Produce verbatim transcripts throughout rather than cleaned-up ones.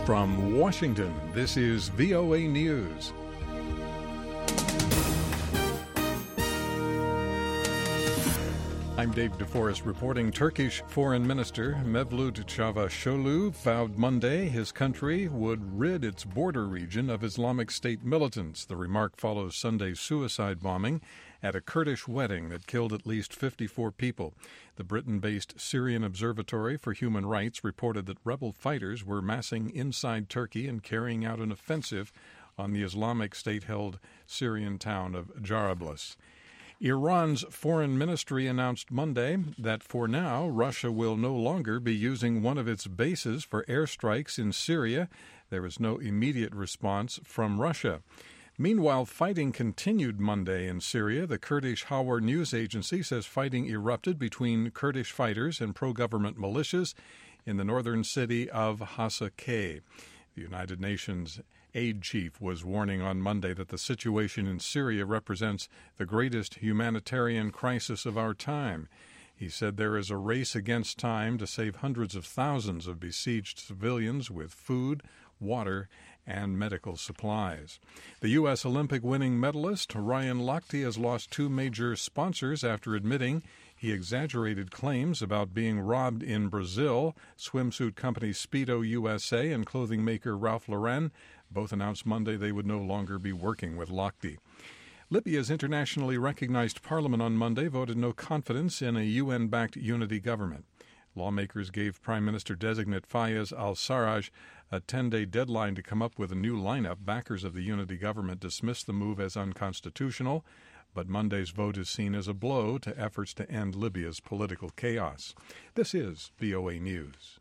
From Washington, this is V O A News. I'm Dave DeForest reporting. Turkish Foreign Minister Mevlut Çavuşoğlu vowed Monday his country would rid its border region of Islamic State militants. The remark follows Sunday's suicide bombing at a Kurdish wedding that killed at least fifty-four people. The Britain-based Syrian Observatory for Human Rights reported that rebel fighters were massing inside Turkey and carrying out an offensive on the Islamic State-held Syrian town of Jarablus. Iran's foreign ministry announced Monday that for now, Russia will no longer be using one of its bases for airstrikes in Syria. There is no immediate response from Russia. Meanwhile, fighting continued Monday in Syria. The Kurdish Hawar news agency says fighting erupted between Kurdish fighters and pro-government militias in the northern city of Hasakeh. The United Nations aid chief was warning on Monday that the situation in Syria represents the greatest humanitarian crisis of our time. He said there is a race against time to save hundreds of thousands of besieged civilians with food, water, and medical supplies. The U S Olympic winning medalist Ryan Lochte has lost two major sponsors after admitting he exaggerated claims about being robbed in Brazil. Swimsuit company Speedo U S A and clothing maker Ralph Lauren both announced Monday they would no longer be working with Lochte. Libya's internationally recognized parliament on Monday voted no confidence in a U N-backed unity government. Lawmakers gave Prime Minister-designate Fayez al-Sarraj a ten-day deadline to come up with a new lineup. Backers of the unity government dismissed the move as unconstitutional, but Monday's vote is seen as a blow to efforts to end Libya's political chaos. This is V O A News.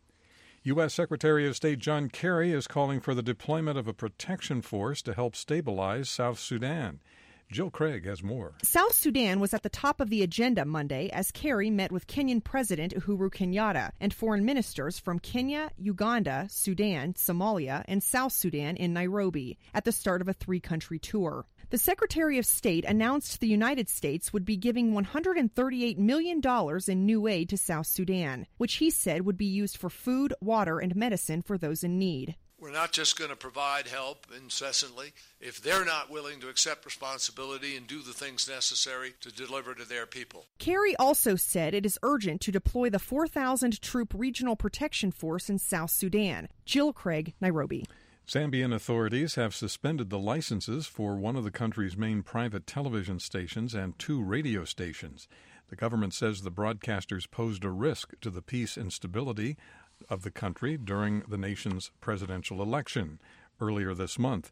U S. Secretary of State John Kerry is calling for the deployment of a protection force to help stabilize South Sudan. Jill Craig has more. South Sudan was at the top of the agenda Monday as Kerry met with Kenyan President Uhuru Kenyatta and foreign ministers from Kenya, Uganda, Sudan, Somalia, and South Sudan in Nairobi at the start of a three-country tour. The Secretary of State announced the United States would be giving one hundred thirty-eight million dollars in new aid to South Sudan, which he said would be used for food, water, and medicine for those in need. We're not just going to provide help incessantly. If they're not willing to accept responsibility and do the things necessary to deliver to their people. Kerry also said it is urgent to deploy the four thousand troop regional protection force in South Sudan. Jill Craig, Nairobi. Zambian authorities have suspended the licenses for one of the country's main private television stations and two radio stations. The government says the broadcasters posed a risk to the peace and stability of the country during the nation's presidential election earlier this month.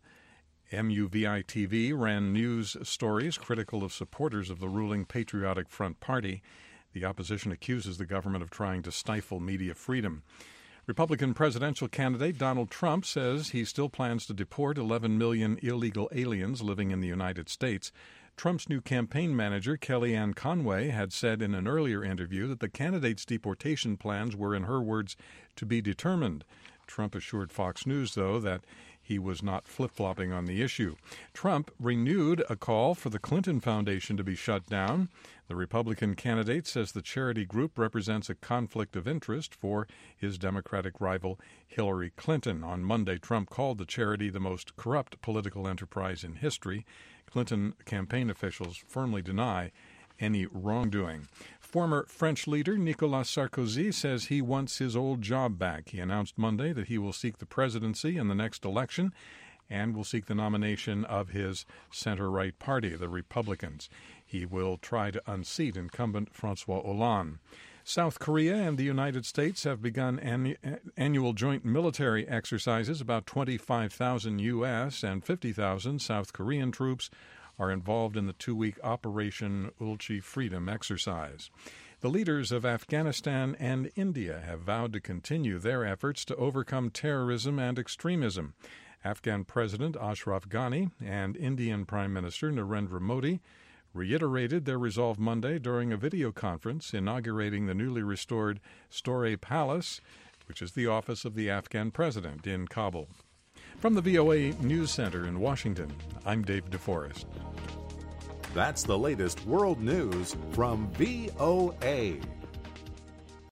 M U V I T V ran news stories critical of supporters of the ruling Patriotic Front Party. The opposition accuses the government of trying to stifle media freedom. Republican presidential candidate Donald Trump says he still plans to deport eleven million illegal aliens living in the United States. Trump's new campaign manager, Kellyanne Conway, had said in an earlier interview that the candidate's deportation plans were, in her words, to be determined. Trump assured Fox News, though, that he was not flip-flopping on the issue. Trump renewed a call for the Clinton Foundation to be shut down. The Republican candidate says the charity group represents a conflict of interest for his Democratic rival Hillary Clinton. On Monday, Trump called the charity the most corrupt political enterprise in history. Clinton campaign officials firmly deny any wrongdoing. Former French leader Nicolas Sarkozy says he wants his old job back. He announced Monday that he will seek the presidency in the next election and will seek the nomination of his center-right party, the Republicans. He will try to unseat incumbent Francois Hollande. South Korea and the United States have begun an, annual joint military exercises. About twenty-five thousand U S and fifty thousand South Korean troops are involved in the two-week Operation Ulchi Freedom exercise. The leaders of Afghanistan and India have vowed to continue their efforts to overcome terrorism and extremism. Afghan President Ashraf Ghani and Indian Prime Minister Narendra Modi reiterated their resolve Monday during a video conference inaugurating the newly restored Storey Palace, which is the office of the Afghan president in Kabul. From the V O A News Center in Washington, I'm Dave DeForest. That's the latest world news from V O A.